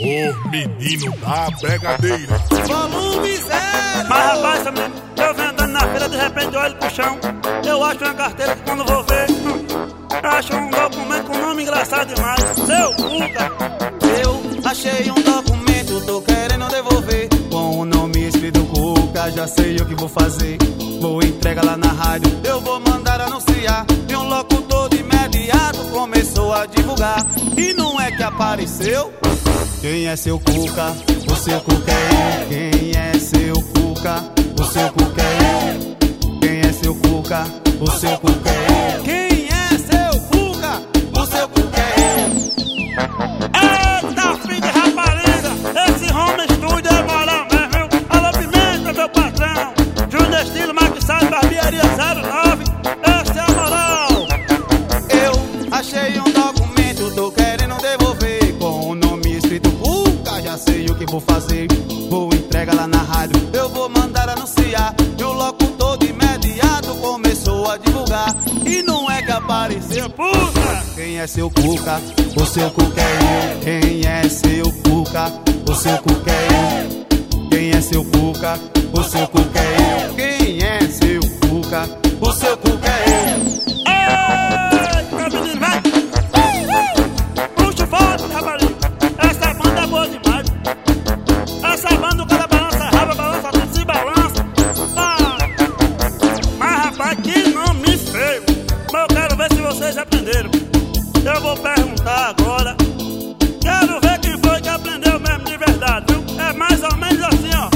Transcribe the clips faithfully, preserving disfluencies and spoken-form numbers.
O menino da pegadeira. Volume zero. Mas rapaz, amigo, eu venho andando na feira, de repente eu olho pro chão. Eu acho uma carteira que quando vou ver, hum, acho um documento com nome engraçado demais. Seu Cuca. Eu achei um documento, tô querendo devolver. Com o nome escrito Cuca, já sei o que vou fazer. Vou entregar lá na rádio, eu vou mandar anunciar. E um locutor de imediato começou a divulgar. E não é que apareceu? Quem é seu Cuca? O seu Cuca é eu. Quem é seu Cuca? O seu Cuca é eu. Quem é seu Cuca? O seu Cuca é eu. Quem é seu Cuca? O seu Cuca é eu. Eita, filho de rapariga, esse home studio é moral mesmo, viu? Alô, Pimenta, meu patrão. Júnior Estilo, Maquissade, Barbearia zero nove. Essa é a moral. Eu achei um documento, tô querendo devolver. Com o nome escrito Cuca, já sei o que vou fazer. Vou entregar lá na rádio, eu vou mandar anunciar. E o locutor de imediato começou a divulgar. E não é que apareceu. Puta! Quem é seu Cuca? O seu Cuca é eu. Quem é seu Cuca? O seu Cuca é eu. Quem é seu Cuca? O seu Cuca é eu. Quem é seu Cuca? O seu Cuca é eu. Ei, meu menino, vai! Puxa o forte, rapariga. Essa banda é boa demais. Essa banda o cara balança raba, balança tudo, se balança. Ah. Mas rapaz, que nome feio. Mas eu quero ver se vocês aprenderam. Eu vou perguntar agora. Quero ver quem foi que aprendeu mesmo de verdade, viu? É mais ou menos assim, ó.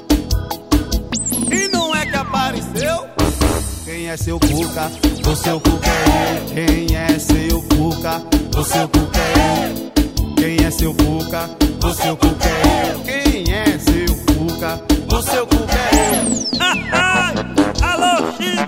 E não é que apareceu? Quem é seu Cuca? O seu Cuca é eu. Quem é seu Cuca? O seu Cuca é eu. Quem é seu Cuca? O seu Cuca é eu. Quem é seu Cuca? O seu Cuca é eu. Alô, Chico,